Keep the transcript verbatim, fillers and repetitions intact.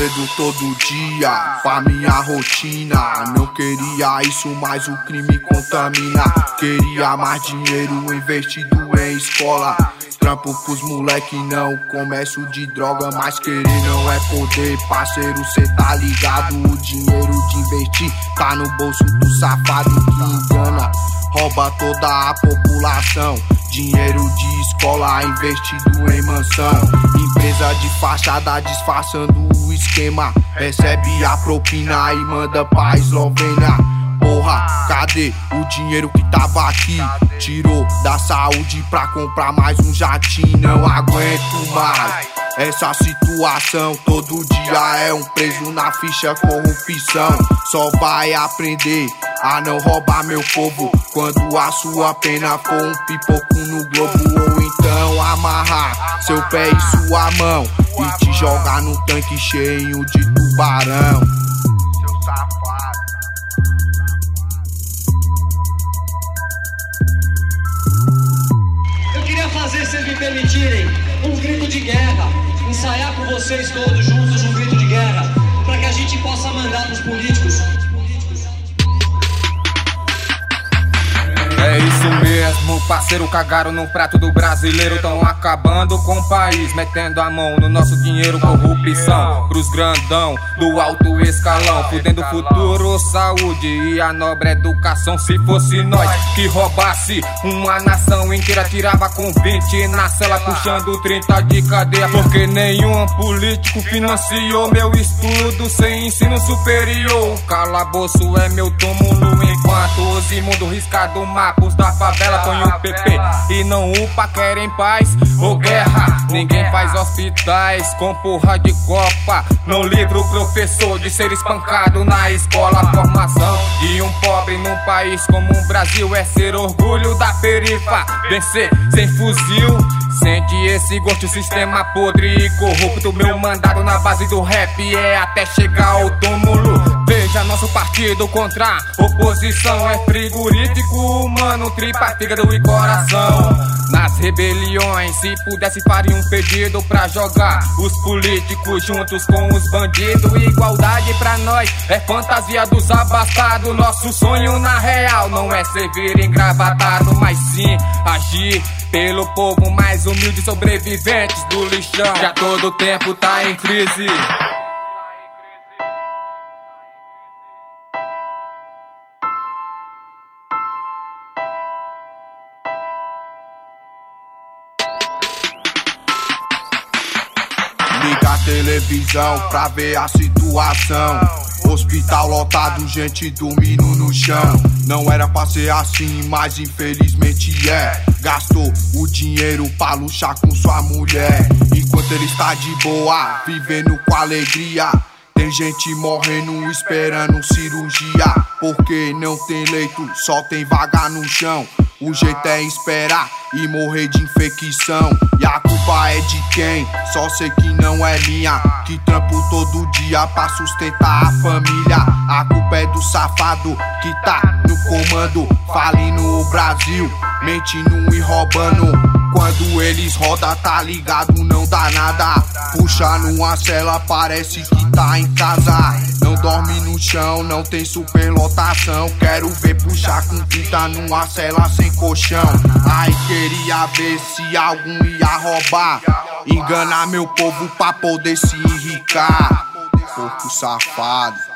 cedo todo dia, pra minha rotina. Não queria isso, mas o crime contamina. Queria mais dinheiro investido em escola. Trampo pros moleque, não comércio de droga. Mas querer não é poder, parceiro, cê tá ligado. O dinheiro de investir tá no bolso do safado que engana, rouba toda a população. Dinheiro de escola investido em mansão. Empresa de fachada disfarçando o esquema. Recebe a propina e manda pra Eslovênia. Porra, cadê o dinheiro que tava aqui? Tirou da saúde pra comprar mais um jatinho. Não aguento mais essa situação. Todo dia é um preso na ficha corrupção. Só vai aprender a não roubar meu povo quando a sua pena for um pipoco no globo. Ou então amarrar seu pé e sua mão e te jogar num tanque cheio de tubarão. Seu safado. Eu queria fazer, se vocês me permitirem, um grito de guerra. Ensaiar com vocês todos juntos um grito de guerra, para que a gente possa mandar pros políticos. É isso mesmo, parceiro, cagaram no prato do brasileiro. Tão acabando com o país, metendo a mão no nosso dinheiro. Corrupção pros grandão do alto escalão, fudendo futuro, saúde e a nobre educação. Se fosse nós que roubasse uma nação inteira, tirava com vinte na cela, puxando trinta de cadeia. Porque nenhum político financiou meu estudo sem ensino superior. O calabouço é meu túmulo, enquanto os imundos riscados mapos da favela põem o P P e não UPA, querem paz ou guerra. Ninguém faz hospitais com porra de copa. Não livra o professor de ser espancado na escola. Formação de um pobre num país como o Brasil é ser orgulho da perifa. Vencer sem fuzil, sente esse gosto, sistema podre e corrupto. Meu mandado na base do rap é até chegar ao túmulo. Veja nosso partido contra a oposição, é frigorífico humano, tripa, fígado e coração. Nas rebeliões, se pudesse faria um pedido pra jogar os políticos juntos com os bandidos. Igualdade pra nós é fantasia dos abastados. Nosso sonho na real não é servir engravatado, mas sim agir pelo povo mais humilde, sobreviventes do lixão. Já todo tempo tá em crise. Liga a televisão pra ver a situação. Hospital lotado, gente dormindo no chão. Não era pra ser assim, mas infelizmente é. Gastou o dinheiro pra luxar com sua mulher, enquanto ele está de boa, vivendo com alegria. Tem gente morrendo esperando cirurgia, porque não tem leito, só tem vaga no chão. O jeito é esperar e morrer de infecção. E a culpa é de quem? Só sei que não é minha, que trampo todo dia pra sustentar a família. A culpa é do safado que tá no comando, falindo o Brasil, mentindo e roubando. Quando eles rodam, tá ligado, não dá nada. Puxa numa cela, parece que tá em casa. Não dorme no chão, não tem superlotação. Quero ver puxar com trinta numa cela sem colchão. Ai, queria ver se algum ia roubar, enganar meu povo pra poder se enricar. Porco safado.